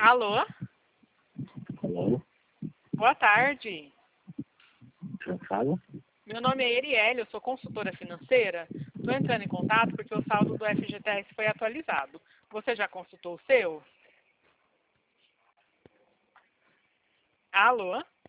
Alô? Alô? Boa tarde. Quem fala? Meu nome é Erielle, eu sou consultora financeira. Estou entrando em contato porque o saldo do FGTS foi atualizado. Você já consultou o seu? Alô?